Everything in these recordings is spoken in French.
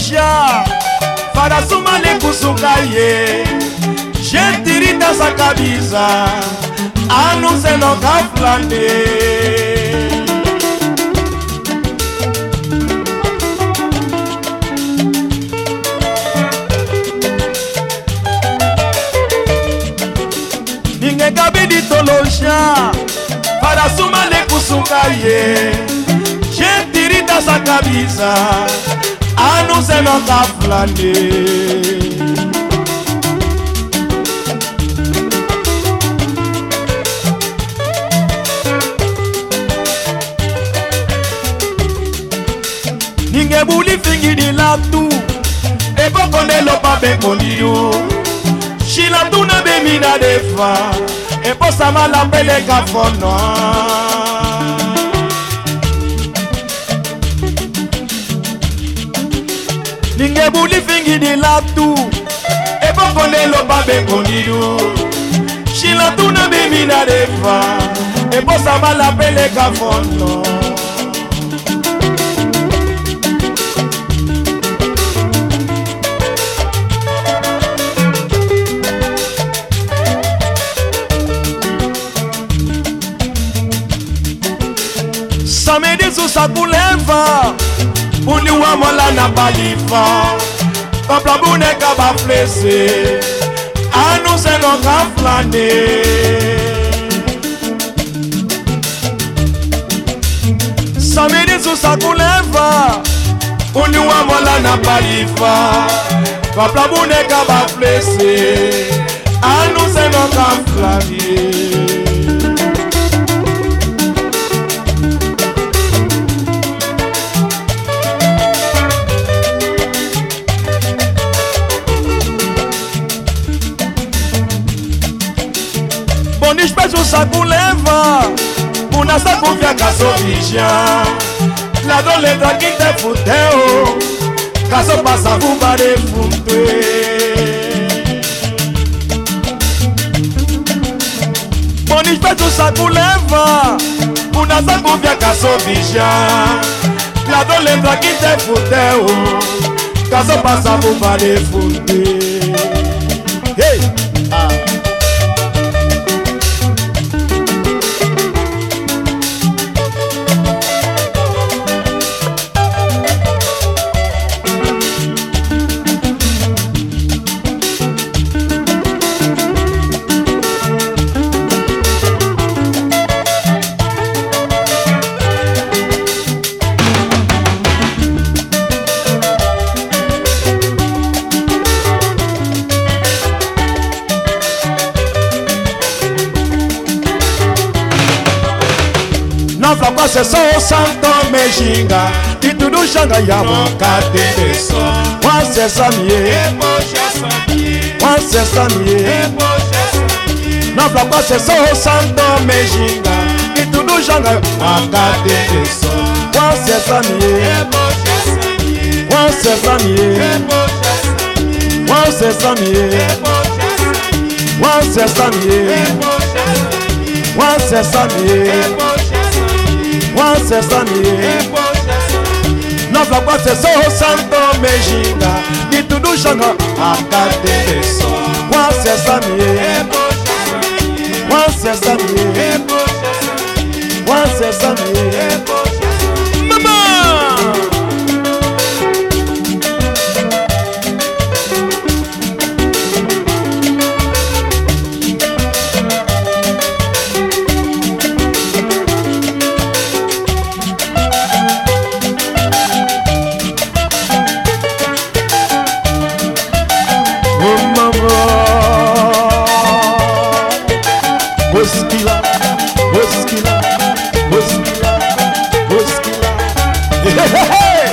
Tolosha Farasuma le kusukaye Gentirita sa kabisa Anuse no kaflande Ninge kabidi Tolosha Farasuma le kusukaye Gentirita sa kabisa Anuse no kaflande Ninge buli fingi di latu E boko ne lo pa be kondiyo Shila tuna be mina defa E posa mala pele kafono Ninge buli fingi di latu E boko ne lo pa be kondiyo Shila tuna be mina defa E posa mala pele kafono Samedi susa kuleva Uni wa mola na balifa Kapla bune kaba flese Anu se no kaflane Samedi susa kuleva Uni wa mola na balifa Kapla bune kaba flese Anu se no kaflane Bonishpesu sa kuleva Una sa kufia kaso visha La doleta kinte futeo Kaso pasa fuba de funte Bonishpesu sa kuleva Una sa kufia kaso visha La doleta kinte futeo Kaso pasa fuba de funte Hey! Nafla kwa seso santo mejinga Itudu shanga ya wakate deso Wanse samye Wanse samye Nafla kwa seso santo mejinga Itudu shanga wakate deso Wanse samye Wanse samye Wanse samye Wanse samye Wanse samye Wanse samye Nafla kwa seso santo mejinga Itudu shanga wakate deso Wanse samye Wanse samye Wanse samye Mama Boskila, boskila, boskila, boskila. Hey, hey,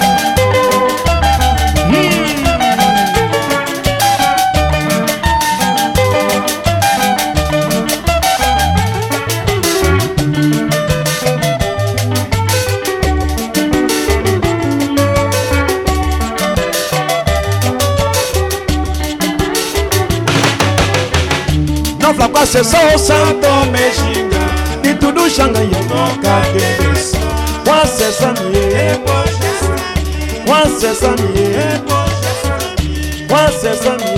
Nafla kwa seso santo mejinga Itudu shanga ya wakate deso Wanse samye Wanse samye One sesame,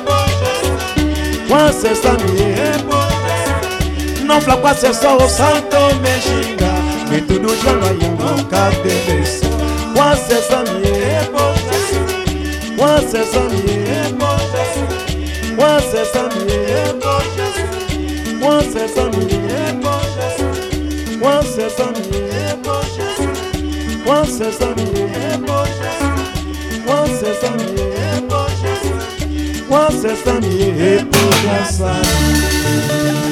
one sesame. Não flapa se só o santo me xinga, e tudo já vai em boca de one sesame, one sesame, one sesame, one sesame, one sesame, one sesame, one sesame, one sesame,